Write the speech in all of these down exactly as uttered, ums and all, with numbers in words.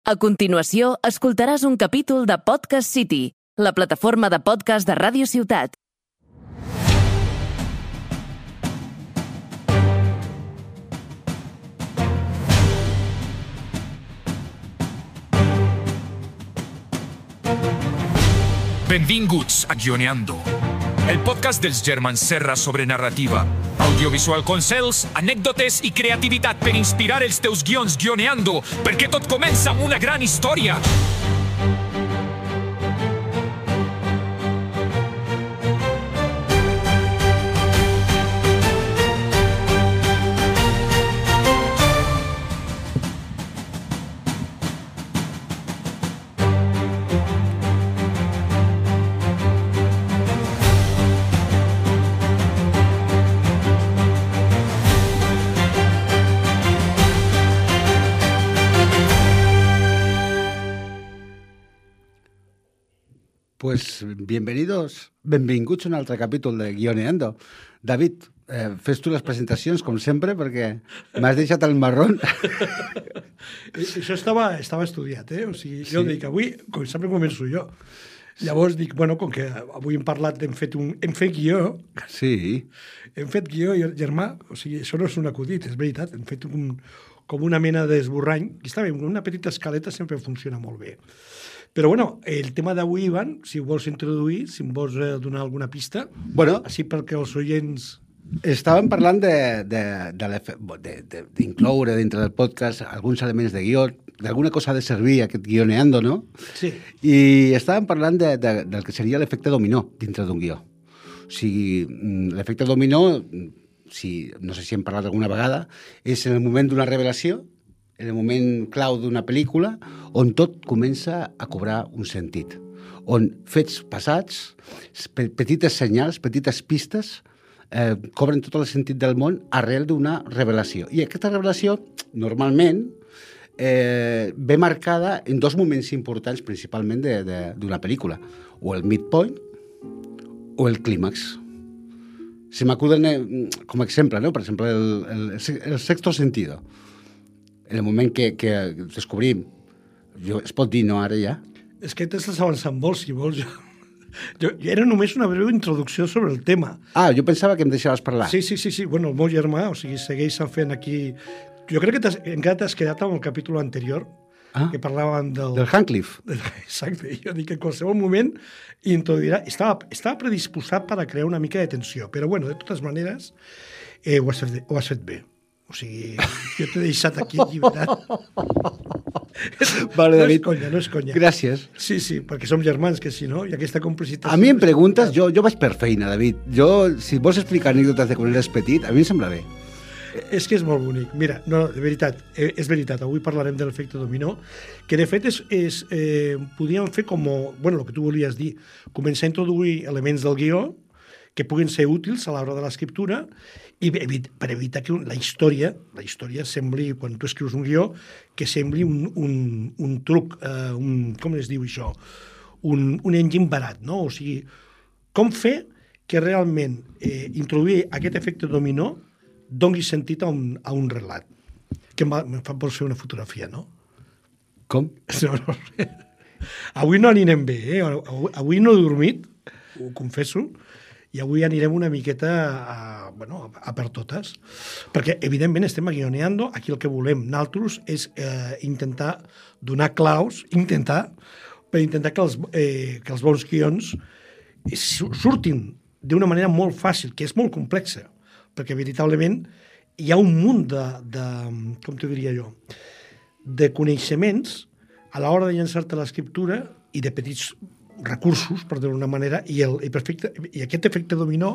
A continuació, escoltaràs un capítol de Podcast City, la plataforma de podcast de Ràdio Ciutat. Benvinguts a Guioneando, el podcast dels germans Serra sobre narrativa, audiovisual consells, anècdotes i creativitat per inspirar els teus guions guioneando, perquè tot comença amb una gran història. Pues bienvenidos, benvinguts a un altre capítol de Guioneando. David, eh, fes tu les presentacions, com sempre, perquè m'has deixat el marrón. Això estava, estava estudiat, eh? O sigui, jo sí. dic, avui, com sempre començo jo. Llavors dic, bueno, com que avui hem parlat, hem fet, un, hem fet guió. Sí. Hem fet guió, germà, o sigui, això no és un acudit, és veritat, hem fet un, com una mena d'esborrany, i està bé, una petita escaleta sempre funciona molt bé. Però, bueno, el tema d'avui, Ivan, si ho vols introduir, si em vols eh, donar alguna pista, bueno, així perquè els oients... Estàvem parlant d'incloure dintre del podcast alguns elements de guió, d'alguna cosa ha de servir aquest Guioneando, no? Sí. I estàvem parlant de, de, del que seria l'efecte dominó dintre d'un guió. O sigui, l'efecte dominó, si, no sé si hem parlat alguna vegada, és en el moment d'una revelació, en el moment clau d'una pel·lícula, on tot comença a cobrar un sentit. On fets passats, petites senyals, petites pistes, eh, cobren tot el sentit del món arrel d'una revelació. I aquesta revelació, normalment, eh, ve marcada en dos moments importants, principalment d'una pel·lícula. O el midpoint o el clímax. Se m'acuden eh, com a exemple, no? Per exemple, el, el, el sexto sentido. En el moment que, que descobrim, jo, es pot dir, no, ara ja? És que t'estàs avançant molt, si vols. Jo, jo, era només una breu introducció sobre el tema. Ah, jo pensava que em deixaves parlar. Sí, sí, sí, sí. Bueno, el meu germà, o sigui, segueix fent aquí... Jo crec que t'has, encara t'has quedat amb el capítol anterior, ah, que parlàvem del... Del Handcliffe. Exacte. Jo dic que en qualsevol moment introduirà... Estava, estava predisposat per a crear una mica de tensió, però, bueno, de totes maneres, eh, ho, has fet, ho has fet bé. O sigui, jo t'he deixat aquí alliberat. Vale, no David. és conya, no és conya. Gràcies. Sí, sí, perquè som germans, que si no, i aquesta complicitat... A mi em preguntes, jo, jo vaig per feina, David. Jo, si vols explicar anècdotes de quan eres petit, a mi em sembla bé. És que és molt bonic. Mira, no, de veritat, eh, és veritat, avui parlarem de l'efecte dominó, que de fet és, és eh, podíem fer com, bueno, el que tu volies dir, començar a introduir elements del guió que puguin ser útils a l'hora de l'escriptura i per evitar que la història, la història sembli, quan tu escrius un guió, que sembli un, un, un truc, eh, un, com es diu això? Un, un enginy barat, no? O sigui, com fer que realment eh, introduir aquest efecte dominó doni sentit a un, a un relat? Que em, va, em fa vols fer una fotografia, no? Com? No, no. Avui no anirem bé, eh? Avui, avui no he dormit, ho confesso, i avui anirem una miqueta a, bueno, a per totes, perquè evidentment estem guioneando, aquí el que volem nosaltres és eh, intentar donar claus, intentar, per intentar que els, eh, que els bons guions surtin d'una manera molt fàcil, que és molt complexa, perquè veritablement hi ha un munt de, de com t'ho diria jo, de coneixements a l'hora de llançar-te l'escriptura i de petits recursos, per dir-ho d'una manera, i, el, i, perfecte, i aquest efecte dominó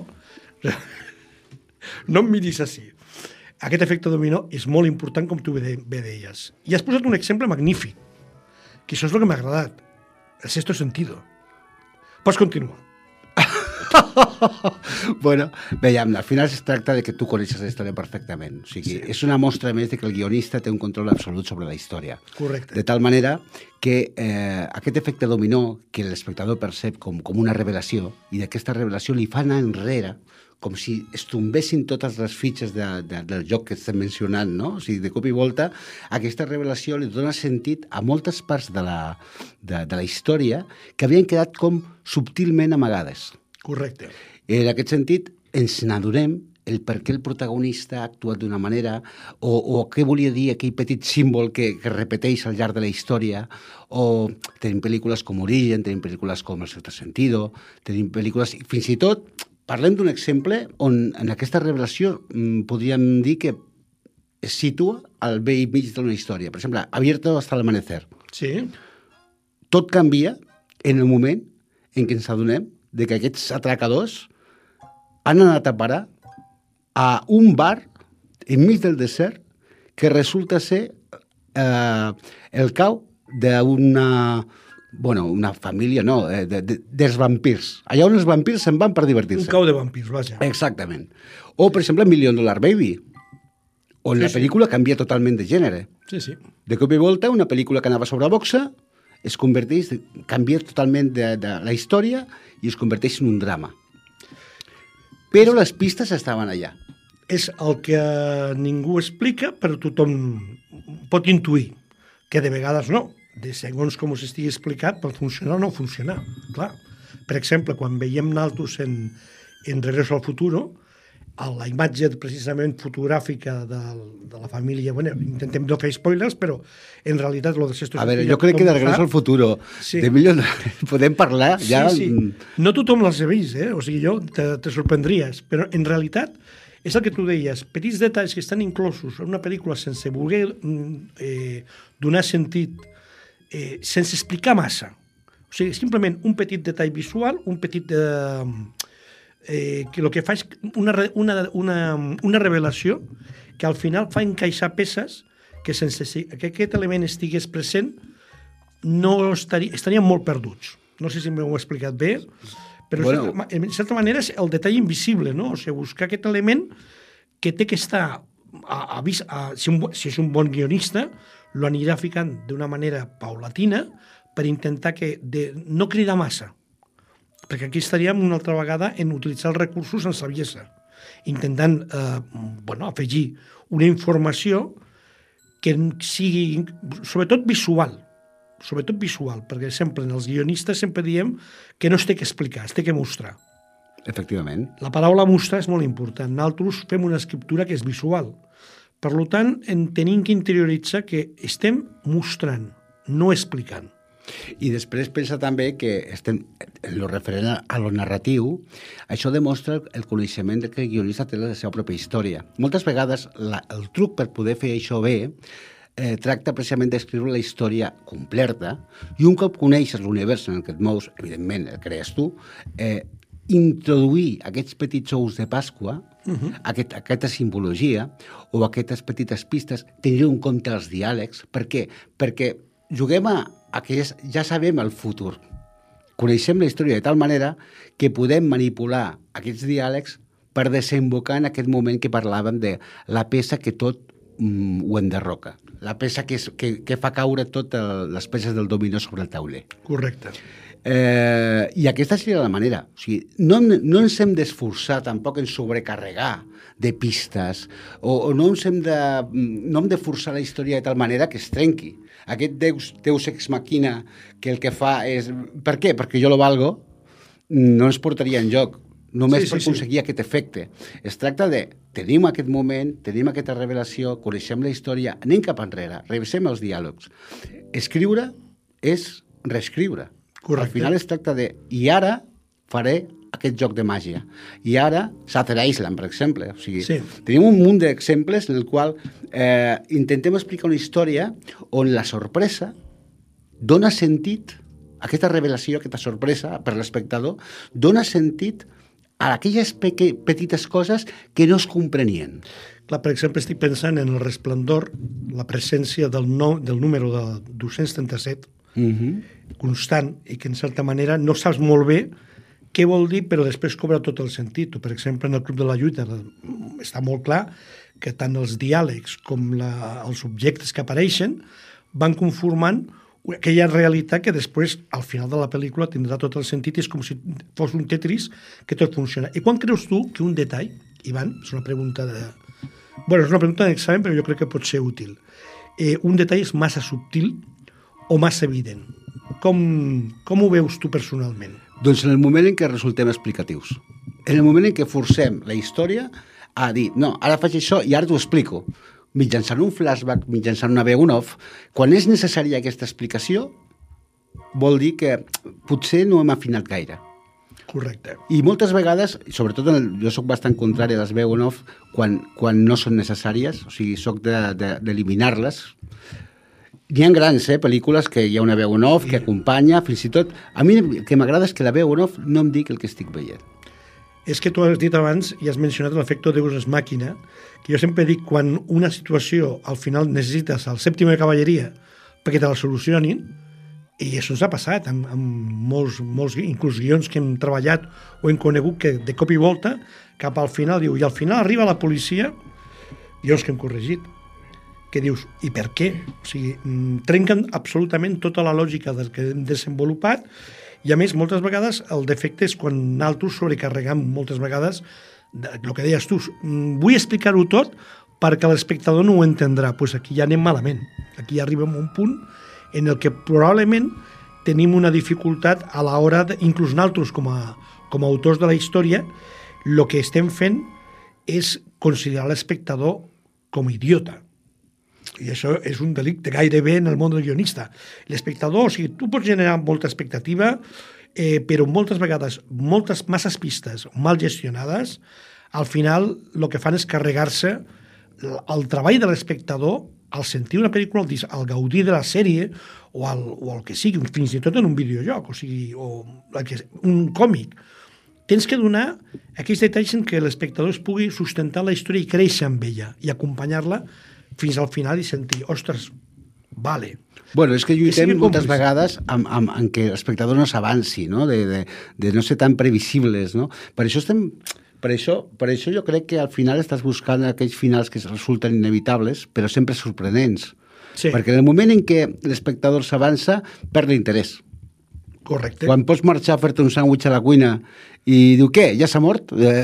no em miris així. Aquest efecte dominó és molt important, com tu bé deies. I has posat un exemple magnífic, que això és el que m'ha agradat, el sexto sentido. Pots continuar. Bueno, veiem, al final es tracta de que tu coneixes la història perfectament. O sigui, sí. És una mostra més de que el guionista té un control absolut sobre la història. Correcte. De tal manera que eh, aquest efecte dominó que l'espectador percep com, com una revelació, i d'aquesta revelació li fa anar enrere, com si es tombessin totes les fitxes de, de, del joc que estem mencionant, no? O sigui, de cop i volta, aquesta revelació li dona sentit a moltes parts de la, de, de la història que havien quedat com subtilment amagades. Correcte. En aquest sentit, ens n'adonem el per què el protagonista ha actuat d'una manera o, o què volia dir aquell petit símbol que, que repeteix al llarg de la història, o tenim pel·lícules com Origen, tenim pel·lícules com El sexto sentido, tenim pel·lícules... Fins i tot, parlem d'un exemple on en aquesta revelació mmm, podríem dir que es situa al vell mig d'una història. Per exemple, Abierto hasta el amanecer. Sí. Tot canvia en el moment en què ens adonem de que aquests atracadors han anat a parar a un bar enmig del desert que resulta ser eh, el cau d'una bueno, una família, no, de, de, dels vampirs. Allà on els vampirs se'n van per divertir-se. Un cau de vampirs, vaja. Exactament. O, per exemple, Million Dollar Baby, on sí, la pel·lícula sí. canvia totalment de gènere. Sí, sí. De cop i volta, una pel·lícula que anava sobre boxa es converteix, canvia totalment de, de la història i es converteix en un drama. Però les pistes estaven allà. És el que ningú explica, però tothom pot intuir, que de vegades no. De segons com s'estigui explicat, pot funcionar o no funcionar. Clar. Per exemple, quan veiem naltros en, en Regreso al Futuro, la imatge precisament fotogràfica de, de la família, bueno, intentem no fer spoilers, però en realitat lo de Sexto A veure, jo crec que de Regreso al Futuro, sí. de millor podem parlar ja... Sí, sí. No tothom les ha vist, eh? O sigui, jo te, te sorprendries, però en realitat és el que tu deies, petits detalls que estan inclosos en una pel·lícula sense voler eh, donar sentit, eh, sense explicar massa. O sigui, simplement un petit detall visual, un petit... Eh, Eh, que el que fa és una, una, una, una revelació que al final fa encaixar peces que sense que aquest element estigués present no estaria, estarien molt perduts. No sé si m'ho he explicat bé, però bueno. en certa manera és el detall invisible, no? O sigui, buscar aquest element que té que estar a, a, a, si, un, si és un bon guionista, lo anirà ficant d'una manera paulatina per intentar que de, no cridar massa, perquè aquí estaríem una altra vegada en utilitzar els recursos en saviesa, intentant eh, bueno, afegir una informació que sigui, sobretot visual, sobretot visual, perquè sempre els guionistes sempre diem que no es té que explicar, es té que mostrar. Efectivament. La paraula mostrar és molt important. Nosaltres fem una escriptura que és visual. Per tant, en tenim que interioritzar que estem mostrant, no explicant. I després pensa també que estem, en lo referent a lo narratiu, això demostra el coneixement que el guionista té la seva pròpia història. Moltes vegades la, el truc per poder fer això bé eh, tracta precisament d'escriure la història completa i un cop coneixes l'univers en el que et mous, evidentment el crees tu, eh, introduir aquests petits ous de Pasqua, uh-huh. aquest, aquesta simbologia o aquestes petites pistes, tenir en compte els diàlegs. Per què? Perquè juguem a, a que ja, ja sabem el futur. Coneixem la història de tal manera que podem manipular aquests diàlegs per desembocar en aquest moment que parlàvem de la peça que tot mm, ho enderroca. La peça que, és, que, que fa caure totes les peces del dominó sobre el tauler. Correcte. Eh, I aquesta seria la manera. O sigui, no, no ens hem d'esforçar tampoc en sobrecarregar de pistes o, o no ens hem de, no hem de forçar la història de tal manera que es trenqui. Aquest deus, deus ex machina que el que fa és... Per què? Perquè jo lo valgo, no ens portaria en joc, només sí, sí, per aconseguir sí. aquest efecte. Es tracta de, tenim aquest moment, tenim aquesta revelació, coneixem la història, anem cap enrere, revisem els diàlegs. Escriure és reescriure. Correcte. Al final es tracta de, i ara faré aquest joc de màgia. I ara, Shutter Island, per exemple. O sigui, sí. Tenim un munt d'exemples en el qual eh, intentem explicar una història on la sorpresa dona sentit, aquesta revelació, aquesta sorpresa per l'espectador, dona sentit a aquelles peque, petites coses que no es comprenien. Clar, per exemple, estic pensant en El Resplendor, la presència del, no, del número de dos-cents trenta-set, uh-huh. constant, i que en certa manera no saps molt bé què vol dir, però després cobra tot el sentit. Per exemple, en el Club de la Lluita està molt clar que tant els diàlegs com la, els objectes que apareixen van conformant aquella realitat que després, al final de la pel·lícula, tindrà tot el sentit i és com si fos un Tetris que tot funciona. I quan creus tu que un detall, Ivan, és una pregunta de... Bueno, és una pregunta d'examen, però jo crec que pot ser útil. Eh, un detall és massa subtil o massa evident? Com, com ho veus tu personalment? Doncs en el moment en què resultem explicatius. En el moment en què forcem la història a dir, no, ara faig això i ara t'ho explico. Mitjançant un flashback, mitjançant una veu en off, quan és necessària aquesta explicació, vol dir que potser no hem afinat gaire. Correcte. I moltes vegades, sobretot en el, jo soc bastant contrari a les veu en off quan, quan no són necessàries, o sigui, soc d'eliminar-les. N'hi ha grans, eh, pel·lícules que hi ha una veu en off que acompanya, fins i tot... A mi el que m'agrada és que la veu en off no em digui el que estic veient. És que tu has dit abans i has mencionat l'efecte Deus ex machina, que jo sempre dic, quan una situació al final necessites el sèptim de cavalleria perquè te la solucionin, i això ens ha passat amb, amb molts, molts, inclús guions que hem treballat o hem conegut que de cop i volta cap al final diu, i al final arriba la policia, guions que hem corregit, que dius, i per què? O sigui, trenquen absolutament tota la lògica del que hem desenvolupat. I a més, moltes vegades el defecte és quan nosaltres sobrecarregam moltes vegades el que deies tu, vull explicar-ho tot perquè l'espectador no ho entendrà. Doncs pues aquí ja anem malament. Aquí ja arribem a un punt en el que probablement tenim una dificultat a l'hora, de, inclús nosaltres com a, com a autors de la història, el que estem fent és considerar l'espectador com idiota. I això és un delicte gairebé en el món del guionista. L'espectador, o sigui, tu pots generar molta expectativa, eh, però moltes vegades, moltes masses pistes mal gestionades, al final el que fan és carregar-se el treball de l'espectador al sentir una pel·lícula, al, al gaudir de la sèrie o al, o al que sigui, fins i tot en un videojoc, o sigui, o un còmic. Tens que donar aquells detalls en què l'espectador es pugui sustentar la història i créixer amb ella i acompanyar-la fins al final i sentir, ostres, vale. Bueno, és que lluitem moltes vegades amb, amb, amb que l'espectador no s'avanci, no? De, de, de no ser tan previsibles, no? Per això estem... Per això, per això jo crec que al final estàs buscant aquells finals que resulten inevitables, però sempre sorprenents. Sí. Perquè en el moment en què l'espectador s'avança, perd l'interès. Correcte. Quan pots marxar a fer-te un sàndwich a la cuina i diu, què, ja s'ha mort? Eh,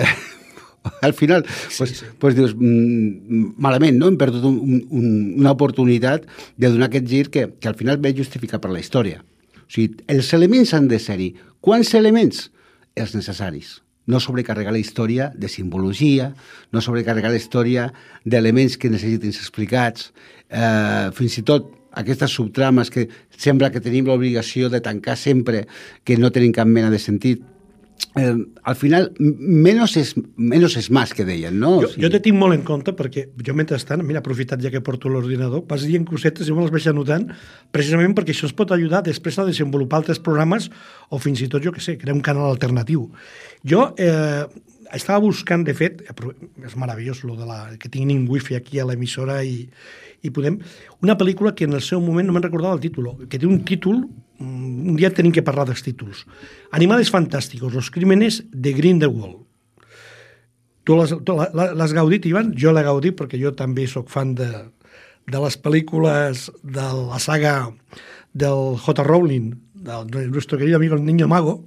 al final, sí, pues, sí. Pues dius, mm, malament, no? Hem perdut un, un, una oportunitat de donar aquest gir que, que al final ve justificat per la història. O sigui, els elements han de ser-hi. Quants elements? Els necessaris. No sobrecarregar la història de simbologia, no sobrecarregar la història d'elements que necessitin ser explicats, eh, fins i tot aquestes subtrames que sembla que tenim l'obligació de tancar sempre, que no tenen cap mena de sentit. Eh, al final, menos és, menos és más, que deien, no? Jo, o sigui... jo te tinc molt en compte perquè jo mentrestant, mira, aprofitat ja que porto l'ordinador, vas dient cosetes i me les vaig anotant precisament perquè això es pot ajudar després a desenvolupar altres programes o fins i tot, jo què sé, crear un canal alternatiu. Jo eh, estava buscant, de fet, és meravellós lo de la, que tinguin wifi aquí a l'emissora i, i podem... Una pel·lícula que en el seu moment no me'n recordava el títol, que té un títol, un dia tenim que parlar dels títols. Animales fantásticos, los crímenes de Grindelwald. Tu l'has gaudit, Ivan? Jo l'he gaudit perquè jo també sóc fan de, de les pel·lícules de la saga del J. Rowling, del nostre querido amigo el Niño Mago.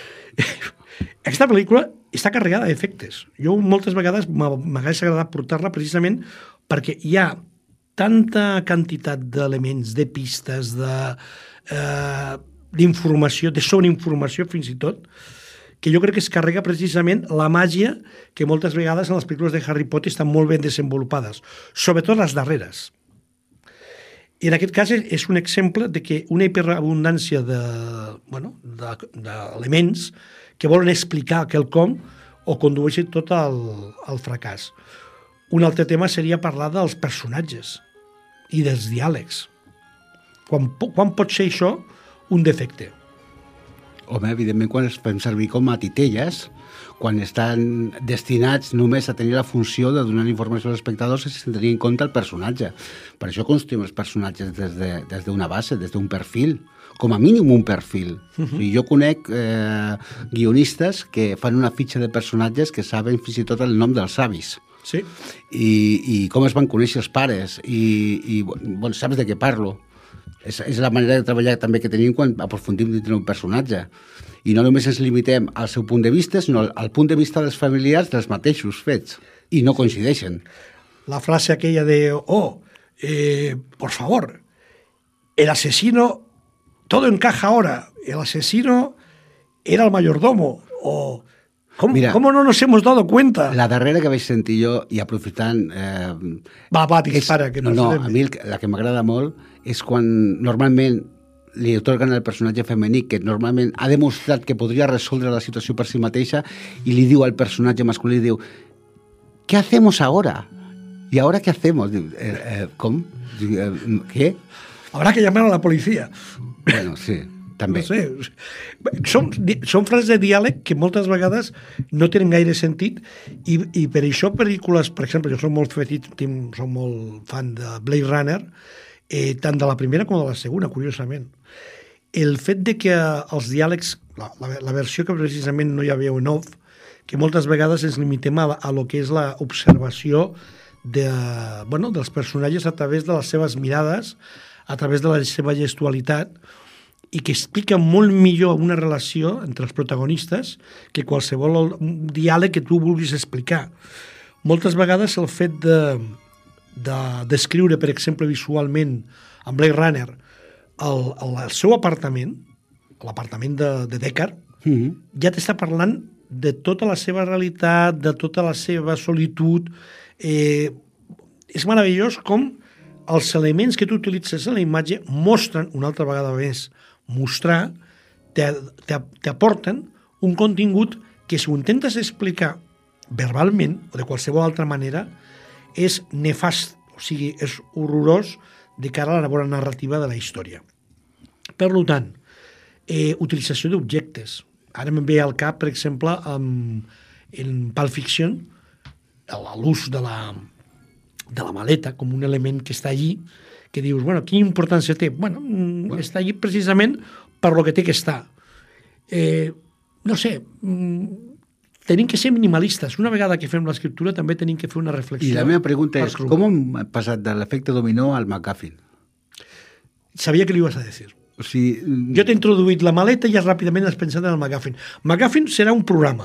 Aquesta pel·lícula està carregada d'efectes. Jo moltes vegades m'hagués agradat portar-la precisament perquè hi ha tanta quantitat d'elements, de pistes, de, eh, d'informació, de sobreinformació fins i tot, que jo crec que es carrega precisament la màgia que moltes vegades en les pel·lícules de Harry Potter estan molt ben desenvolupades, sobretot les darreres. I en aquest cas és un exemple de que una hiperabundància de, bueno, de, d'elements que volen explicar quelcom o condueixen tot al, al fracàs. Un altre tema seria parlar dels personatges i dels diàlegs. Quan, quan pot ser això un defecte? Home, evidentment, quan els fem servir com a titelles, quan estan destinats només a tenir la funció de donar informació als espectadors sense tenir en compte el personatge. Per això construïm els personatges des de, des d'una base, des d'un perfil, com a mínim un perfil. Uh -huh. O sigui, jo conec eh, guionistes que fan una fitxa de personatges que saben fins i tot el nom dels avis. Sí. I, i com es van conèixer els pares, i, i bueno, saps de què parlo. És, és la manera de treballar també que tenim quan aprofundim dintre un personatge. I no només ens limitem al seu punt de vista, sinó al, al punt de vista dels familiars dels mateixos fets. I no coincideixen. La frase aquella de, oh, eh, por favor, el asesino, todo encaja ahora, el asesino era el mayordomo, o... ¿Cómo, Mira, ¿Cómo no nos hemos dado cuenta? La darrera que vaig sentir jo, i aprofitant... Eh, va, va, dispara. És, que no, no, a mi el, la que m'agrada molt és quan normalment li otorguen al personatge femení que normalment ha demostrat que podria resoldre la situació per si mateixa i li diu al personatge masculí, diu, ¿qué hacemos ahora? ¿Y ahora qué hacemos? Diu, eh, eh, ¿com? Diu, eh, ¿Qué? Habrá que llamar a la policía. Bueno, sí. També. No sé. Són, són frases de diàleg que moltes vegades no tenen gaire sentit i, i per això pel·lícules, per exemple, jo soc molt petit, soc molt fan de Blade Runner, eh, tant de la primera com de la segona, curiosament. El fet de que els diàlegs, la, la, la versió que precisament no hi havia en off, que moltes vegades ens limitem a, a lo que és l'observació de, bueno, dels personatges a través de les seves mirades, a través de la seva gestualitat, i que explica molt millor una relació entre els protagonistes que qualsevol diàleg que tu vulguis explicar. Moltes vegades el fet de, de descriure, per exemple, visualment en Blade Runner el, el, el seu apartament, l'apartament de, de Deckard, mm-hmm. ja t'està parlant de tota la seva realitat, de tota la seva solitud. Eh, és meravellós com els elements que tu utilitzes en la imatge mostren, una altra vegada més, mostrar, t'aporten un contingut que si ho intentes explicar verbalment o de qualsevol altra manera és nefast, o sigui, és horrorós de cara a la bona narrativa de la història. Per tant, eh, utilització d'objectes. Ara me'n ve al cap, per exemple, en, en Pulp Fiction, l'ús de la, de la maleta com un element que està allí, que dius, bueno, quina importància té? Bueno, bueno. Està allí precisament per lo que té que estar. Eh, no sé, tenim que ser minimalistes. Una vegada que fem l'escriptura també tenim que fer una reflexió. I la meva pregunta és, com hem passat de l'efecte dominó al MacGuffin? Sabia que li vas a dir. O sigui... Jo t'he introduït la maleta i ja ràpidament has pensat en el MacGuffin. MacGuffin serà un programa.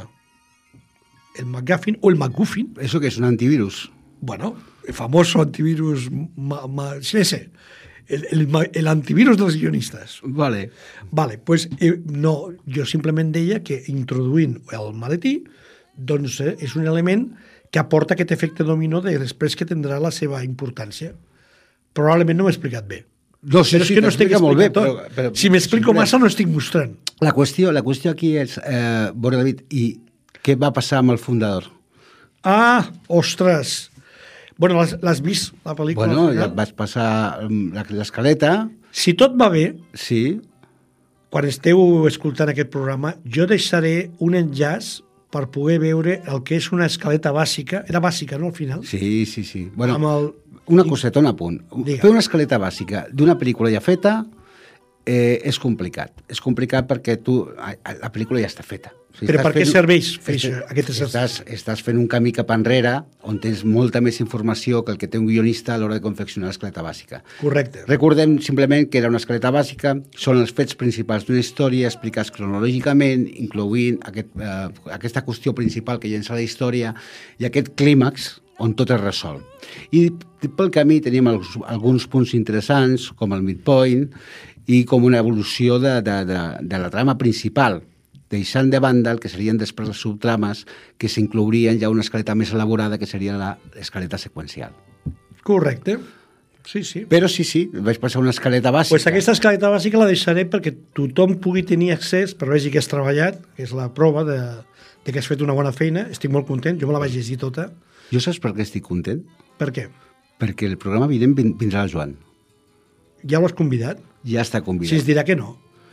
El MacGuffin o el MacGuffin. Eso que és un antivirus. Bueno, el famoso antivirus, ma, ma, sí, sí, el, el, el antivirus dels guionistes. Vale. Vale, pues eh, no, jo simplement deia que introduint el maletí, doncs eh, és un element que aporta aquest efecte dominó de després que tindrà la seva importància. Probablement no m'he explicat bé. No, sí, però és sí, que no estic molt bé, tot. Però, però, si m'explico sí, massa no estic mostrant. La qüestió, la qüestió aquí és, eh, Borja David, i què va passar amb el fundador? Ah, ostres... Bueno, l'has vist, la pel·lícula? Bueno, ja vas passar l'escaleta. Si tot va bé, sí. Quan esteu escoltant aquest programa, jo deixaré un enllaç per poder veure el que és una escaleta bàsica. Era bàsica, no, al final? Sí, sí, sí. Bueno, amb el... una coseta, un apunt. Digue. Fer una escaleta bàsica d'una pel·lícula ja feta eh, és complicat. És complicat perquè tu, la pel·lícula ja està feta. O sigui, però per què fent, serveix fer això? Estàs, estàs fent un camí cap enrere on tens molta més informació que el que té un guionista a l'hora de confeccionar l'escaleta bàsica. Correcte. Recordem simplement que era una escaleta bàsica, són els fets principals d'una història explicats cronològicament, incloent aquest, eh, aquesta qüestió principal que llença la història i aquest clímax on tot es resol. I pel camí tenim els, alguns punts interessants, com el midpoint, i com una evolució de, de, de, de la trama principal, deixant de banda el que serien després les subtrames que s'inclourien ja una escaleta més elaborada que seria l'escaleta seqüencial. Correcte. Sí, sí. Però sí, sí, vaig passar una escaleta bàsica. Pues aquesta escaleta bàsica la deixaré perquè tothom pugui tenir accés, per veure que has treballat, que és la prova de, de que has fet una bona feina. Estic molt content, jo me la vaig llegir tota. Jo saps per què estic content? Per què? Perquè el programa vinent vindrà el Joan. Ja l'has convidat? Ja està convidat. Si es dirà que no.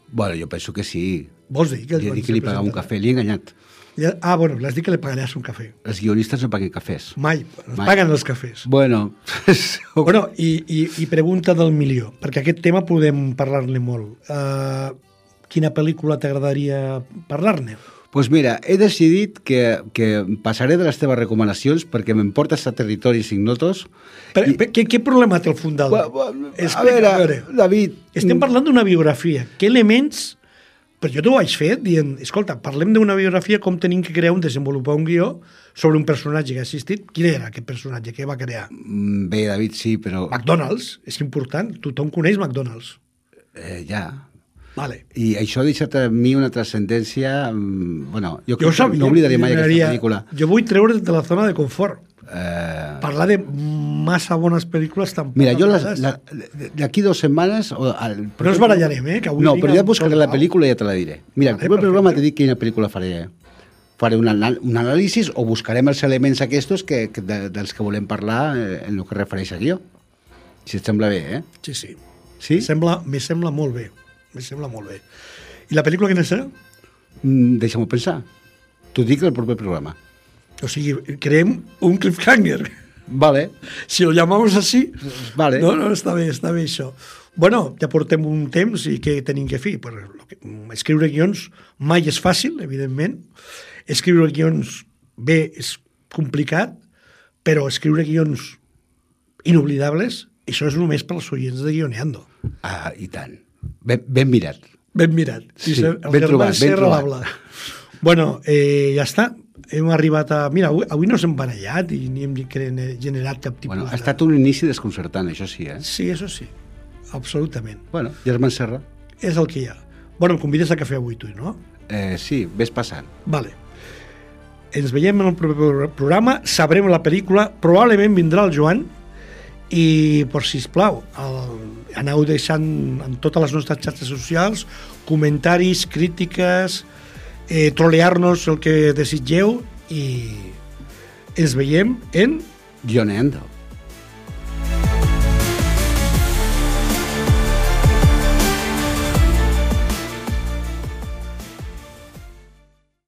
Bueno, jo penso que sí. Vols dir que els Li he van dit que ser li pagava un presentadors? cafè, li he enganyat. Ja- Ah, bueno, l'has dit que li pagaràs un cafè. Els guionistes no paguen cafès. Mai, es Mai. paguen els cafès. Bueno, Bueno, i, i, i pregunta del milió, perquè aquest tema podem parlar-ne molt. Uh, quina pel·lícula t'agradaria parlar-ne? pues mira, he decidit que, que passaré de les teves recomanacions perquè me'n portes a territoris ignotos. Per, I- per, què, què problema té el fundador? Bueno, bueno, a Explica, veure, David... Estem parlant d'una biografia. Què elements... Però jo t'ho vaig fer dient, escolta, parlem d'una biografia, com tenim que crear un, desenvolupar un guió sobre un personatge que ha existit. Quin era aquest personatge? Què va crear? Mm, Bé, David, sí, però... McDonald's, és important. Tothom coneix McDonald's. Eh, ja... Vale. I això ha deixat a mi una transcendència... mm, Bueno, jo, Jo ho crec que sabia. no oblidaré mai Generaria- aquesta pel·lícula. Jo vull treure't de la zona de confort. Eh, Parlar de massa bones pel·lícules tampoc. mira, jo les, m'agrades. la, d'aquí dues setmanes... O, el, No ens barallarem, eh? Que avui no, vinc però ja amb buscaré tot la pau. pel·lícula i ja te la diré. Mira, Vale, el primer programa perfecte. t'he dit quina pel·lícula faré. Faré un, anal un anàlisi o buscarem els elements aquests que, que de, dels que volem parlar eh, en el que refereix a guió. Si et sembla bé, eh? Sí, sí. Sí? Me sembla, me sembla molt bé. Me sembla molt bé. I la pel·lícula quina serà? Mm, Deixa-m'ho pensar. T'ho dic al proper programa. O sigui, creem un cliffhanger. Vale, Si lo llamamos así... vale. No, no, està bé, està bé això. Bueno, ja portem un temps i què tenim que fer? Pues, lo que, escriure guions mai és fàcil, evidentment. Escriure guions bé és complicat, però escriure guions inoblidables, això és només pels oients de Guioneando. Ah, i tant. Ben, ben mirat. Ben mirat. Sí, el ben Germán trobat, ben Serra trobat. Babla. Bueno, eh, ja està. Hem arribat a... Mira, avui, avui no s'hem barallat i ni hem cre- generat cap tipus Bueno, ha de... estat un inici desconcertant, això sí, eh? Sí, això sí. Absolutament. Bueno, Germán Serra. És el que hi ha. Bueno, em convides a cafè avui, tu, no? Eh, sí, ves passant. Vale. Ens veiem en el proper programa, sabrem la pel·lícula, probablement vindrà el Joan i, per sisplau, el, aneu deixant en totes les nostres xarxes socials comentaris, crítiques, eh, trolear-nos el que desitgeu i ens veiem en... Guioneando.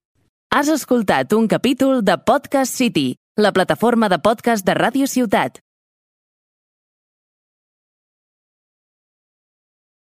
Has escoltat un capítol de Podcast City, la plataforma de podcast de Ràdio Ciutat.